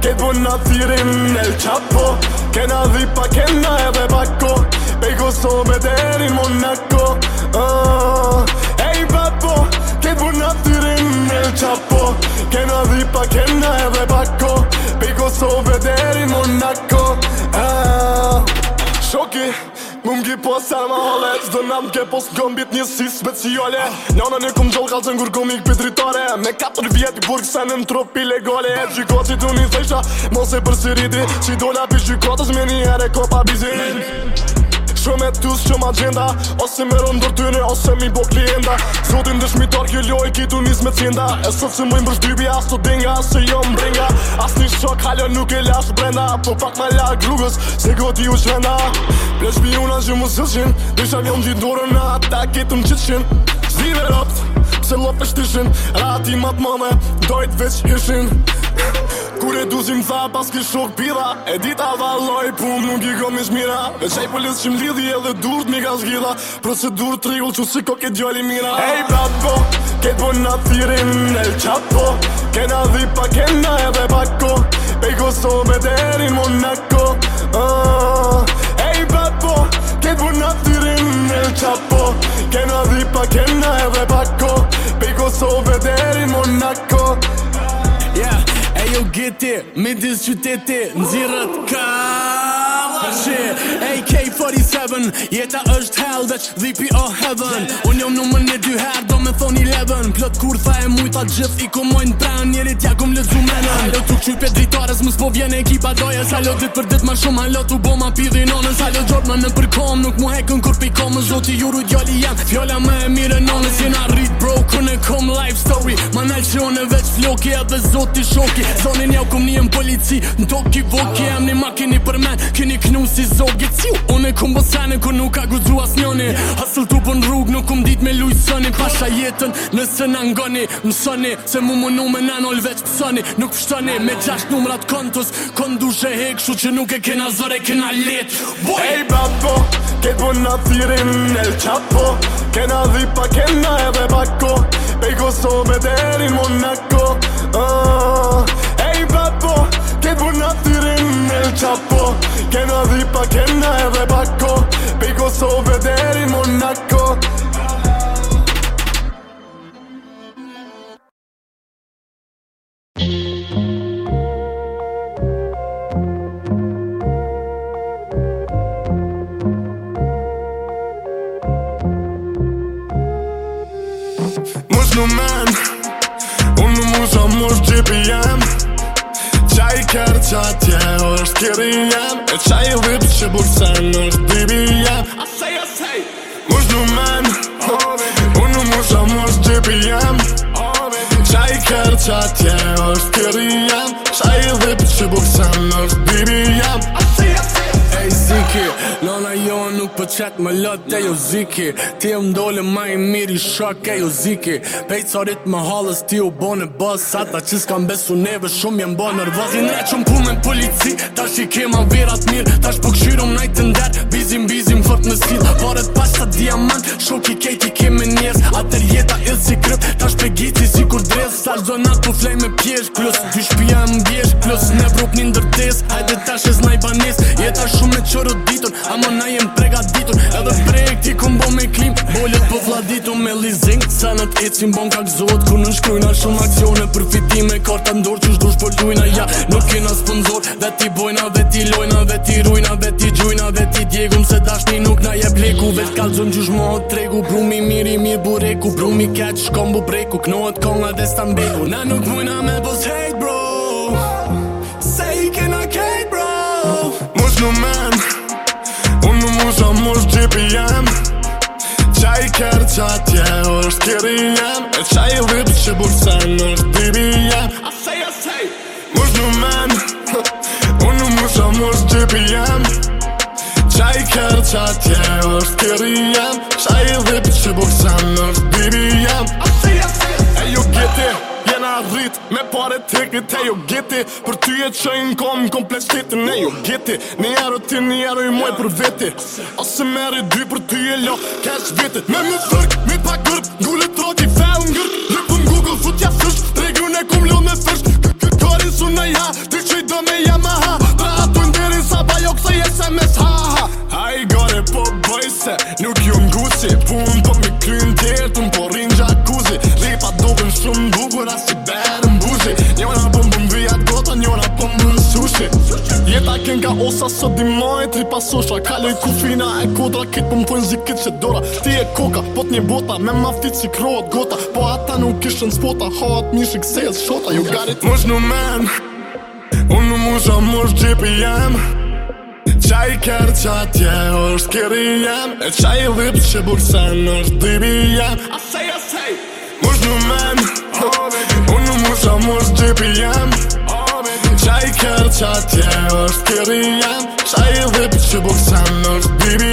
Ketë buna thirin El Chapo Kena dhipa, kena edhe bako Pej Kosove deri Monaco Ej papo Ketë buna thirin El Chapo Kena dhipa, kena edhe bako Pej Kosove deri Monaco Shoki Mumgi po sama holet Zdo nam ke pos gombit njësi speciale Njana në kum gjoll kalëzën kur komik për dritare Me 4 vjet i burg se në trop ilegale E gjyko që tu një thesha Mos e për siriti Që dola për gjykotës me një herë kopa bizin Shumë e tus që ma gjenda Ose me rëndër tyne ose mi bo klienda Zotin dëshmitar kjo loj kitu nis me cinda E sot se mëjmë bërshdybi as të dinga Se jo mbringa As një shok halë nuk e lash brenda Po pak ma larg rrugës se goti u shvenda Plesh bijuna që mu sëllshin Dysha vjon dy dorën në ata kitu në qitshin Zdive ropt Pse lop e shtishin Rati mat mame Dojt veç hishin Kur e duzim tha pas ki shok pira E dita valoj pun nuk i kom ish mira Veç aj polis që m'lidhi edhe durt mi ka zgjidha Procedur trigull që si ko ke djali mira Ej papo, ketë buna thirin El Chapo Kena dhipa, kena edhe bako Pej Kosove deri Monaco Ej papo, ketë buna thirin El Chapo Kena dhipa, kena edhe bako Pej Kosove deri Monaco Yeah, ejo geti, midis qyteti, nxirët ka AK-47, jeta është hell veç dhipi o heaven Unë jom numër një 2 herë, do me thon 11 Plot kur tha e mujta gjith i komojnë pran Njerit ja kom lëdzu menën Halo tu qypje dritares, mës po vjen ekipa dojes Halo dit për dit ma shumë, halo tu bo ma pidhi nonës Halo gjorë në përkom, nuk mu hekën kur pi komës Zoti juru djali jam, fjolla me e mire nonës Jena rrit bro, kune kom life story Ma nalë që one veç floki edhe zoti shoki Zonin jau kom një polici, në toki voki Em një makini për men, kini knu si zogi ciu Une kom bosane kur nuk ka guzu as njoni Hustle tu pën rrug, nuk kom dit me luj sëni Pasha jetën, nëse në ngoni Mësoni, se mu mënu me nanol veç pësoni Nuk pështoni, me 6 numrat kontus Kondushe hek, shu që nuk e kena zore, kena let Ej papo, ketë buna thirin El Chapo Kena dhipa, kena edhe bako Pej Kosove deri Monaco Ej papo, ketë buna thirin El Chapo Kena dhipa, kena edhe bako Pej Kosove deri Monaco Mush në men Unë në musha mush gjipi jem Qaj kërë qatje është kiri jem E qaj dhip që bursen është dibi jem Mush në men Unë në musha mush gjipi jem Qaj kërë qatje është kiri jem Qaj dhip që bursen është dibi jem Ej Ziki, nona jo nuk për qet më lot e jo Ziki Ti e mdole ma i miri shok e jo Ziki Pejcarit më halës ti u bone bës Ata që s'kam besu neve shumë jem bo nervoz I nreqëm punë me polici, tash i kema virat mirë Tash po këshyrum najtë nder, bizim fort në stil Varet pas ta diamant, shoki kejti keme njerës Atër jeta idh si kryp, tash pe gici si kur dres Tash zonat po flej me pjesh, plus dy shpia mbjesh Plus ne vrup një ndërtes, hajde tash e znaj banes Jeta shumë me qërë ditur, ama na jem pregaditur Edhe prejk ti kum bo me klim, bollet po vladitur me leasing Sanët ecim bon ka gzot, ku në shkrujna shumë akcione Përfitime, karta ndorë që shdush për lujna Ja, nuk kena sponsor, dhe ti bojna, dhe ti lojna Dhe ti rujna, dhe ti gjujna, dhe ti djegum Se dashni nuk na jeb leku, vet kalzon gjush mo tregu Brumi miri mirë bureku, brumi keq shkom bu breku Knohet konga dhe stambeku, na nuk bujna me bos hate bro Say kena kate bro Mush në men Unë në musha mush gjipi jem Qaj kërë qatje është kiri jem E qaj dhip që bursen është dibi jem Mush në men Unë në musha mush gjipi jem Qaj kërë qatje është kiri jem Qaj dhip që bursen është dibi jem E jo geti Jena rrit me pare teknit e jo geti Për ty e qëjnë komplet shtetin e jo geti Një ero ti, një ero i moj për veti Ose meri dy për ty e lo cash vetit Me më fërk, me pa gërp, gullet troti fel ngërp Lëpëm Google, futja fërsh, regjun e kum lëll me fërsh Karin su në ja, ty që i do ka osa së dimoj tri pasosha Kaloj kufina e kodra kit po m'thojnë zikit që dora Ti e koka, po t'nje bota me maftit si kroat gota Po ata nuk ishën spota, hat mishik se shota You got it Mush në men Unë në musha mush gjipi jem Qaj kërë qatje është kiri jem E qaj lip që bursen është dibi jem Asej Mush në men Unë në musha mush gjipi jem Qaj kërë qatje është kiri jem Qaj lip që bursen është dibi